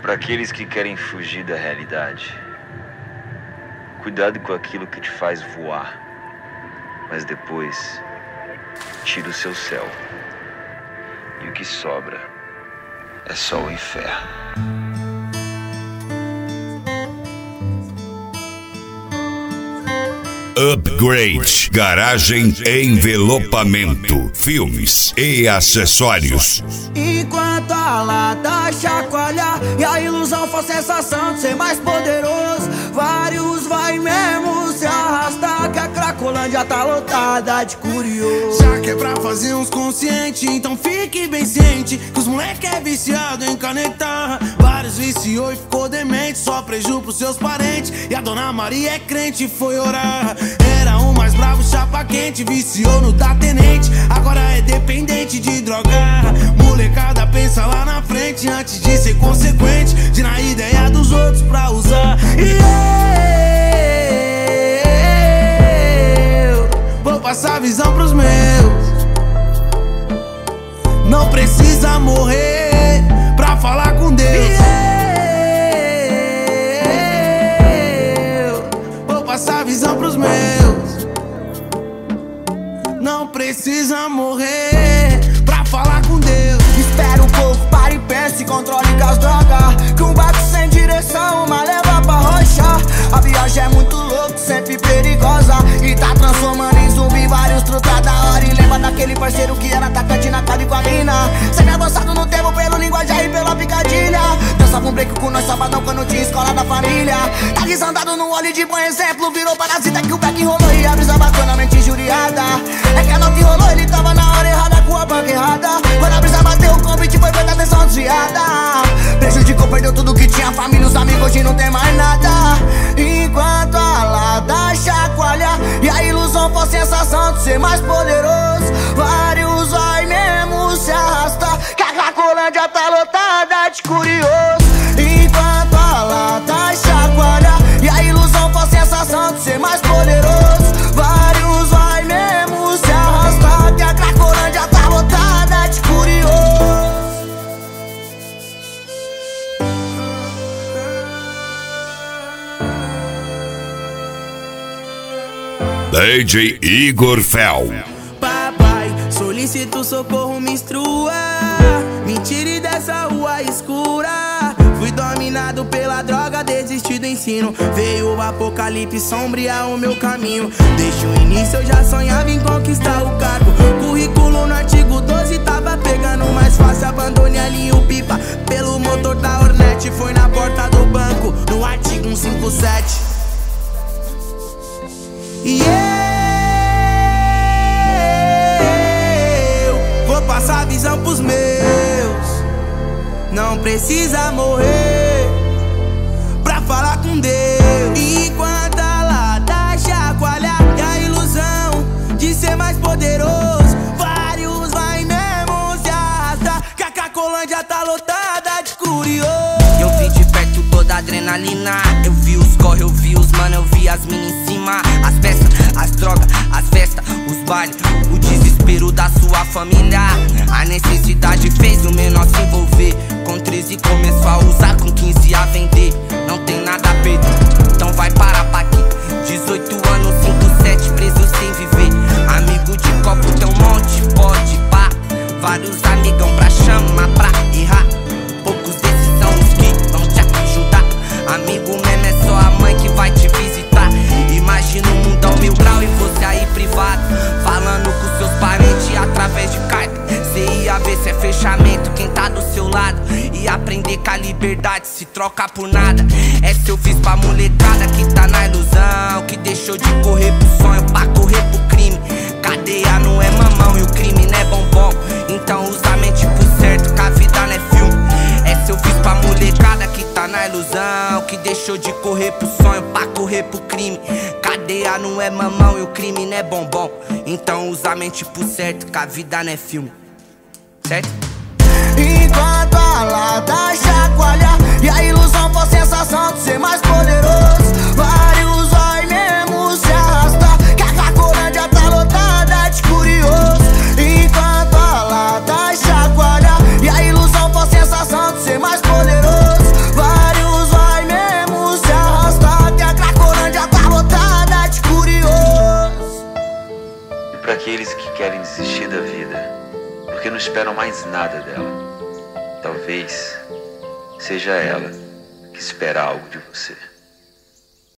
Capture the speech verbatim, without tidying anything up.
Para aqueles que querem fugir da realidade, cuidado com aquilo que te faz voar, mas depois tira o seu céu, e o que sobra é só o inferno. Upgrade, garagem envelopamento, filmes e acessórios. Enquanto a lata chacoalha e a ilusão for sensação de ser mais poderoso, vários vai mesmo se arrastar, que a Cracolândia tá lotada de curioso. Já que é pra fazer uns conscientes, então fique bem ciente que os moleque é viciado em canetar. Vários viciou e ficou demente, só preju pros seus parentes. E a dona Maria é crente e foi orar. Era o mais bravo, chapa quente, viciou no da tenente, agora é dependente de drogar. Molecada pensa lá na frente antes de ser consequente, de na ideia dos outros pra usar. E eu vou passar a visão pros meus. Não precisa morrer pra falar com Deus. E eu vou passar a visão pros meus. Não precisa morrer pra falar com Deus. Espera um pouco, para e pense, controle com as drogas, que um barco sem direção, uma leva pra rocha. A viagem é muito louca, sempre perigosa, e tá transformando em zumbi vários truta da hora. E lembra daquele parceiro que era atacante na casa com a mina, sempre avançado no tempo pelo linguajar e pela picadilha. Dançava um break com nós sabadão quando tinha escola da família. Tá desandado no olho de bom exemplo, virou parasita que o back rolou e a brisa bacanamente injuriada. É que a nota rolou, ele tava na hora errada com a banca errada. Quando a brisa bateu, o convite foi feita atenção desviada. Prejudicou, perdeu tudo que tinha, família, os amigos, hoje não tem mais nada. Enquanto a lata chacoalha e a ilusão for sensação de ser mais poderoso, vários vai mesmo se arrastar, que a Cracolândia tá lotada de curioso. Enquanto a lata chacoalha e a ilusão for sensação de ser mais poderoso, vários vai mesmo se arrastar, que a Cracolândia tá lotada de curioso. D J Igor Fel. Papai, solicito socorro, me instrua, me tire dessa rua escura. Fui dominado pela droga, desisti do ensino. Veio o apocalipse sombrear o meu caminho. Desde o início eu já sonhava em conquistar o cargo. Currículo no artigo doze tava pegando mais fácil. Abandone ali o pipa pelo motor da Hornet. Foi na porta do banco, no artigo cento e cinquenta e sete. E eu vou passar a visão pros meus. Não precisa morrer pra falar com Deus. Enquanto a lata chacoalha e a ilusão de ser mais poderoso, vários vai mesmo se arrastar, que a Cracolândia tá lotada de curioso. Eu vi de perto toda a adrenalina, eu vi os corre, eu vi os mano, eu vi as minas em cima, as peças, as drogas, as festas, os bailes, o desespero da sua família. A necessidade fez o menor se envolver. Com treze começou a usar, com quinze a vender. Não tem nada a perder, então vai parar pra aqui. Dezoito anos, cinco, sete, preso sem viver. Amigo de copo tem um monte, pode pá. Vários amigão pra chamar, pra errar. Poucos desses são os que vão te ajudar. Amigo mesmo é só a mãe que vai te visitar. Imagina um mundão mil grau e você aí privado, falando com seus parentes através de carta. Cê ia ver se é fechamento quem tá do seu lado, e aprender que a liberdade se troca por nada. Essa eu fiz pra molecada que tá na ilusão, que deixou de correr pro sonho pra correr pro crime. Cadeia não é mamão e o crime não é bombom, então usa a mente pro certo que a vida não é filme. Essa eu fiz pra molecada que tá na ilusão, que deixou de correr pro sonho pra correr pro crime. Cadeia não é mamão e o crime não é bombom, então usa a mente pro certo que a vida não é filme. Certo? Enquanto a lata chacoalha e a ilusão for sensação de ser mais poderoso, vários vai mesmo se arrastar, que a Cracolândia tá lotada de curioso. Enquanto a lata chacoalha e a ilusão for sensação de ser mais poderoso, para aqueles que querem desistir da vida, porque não esperam mais nada dela. Talvez seja ela que espera algo de você.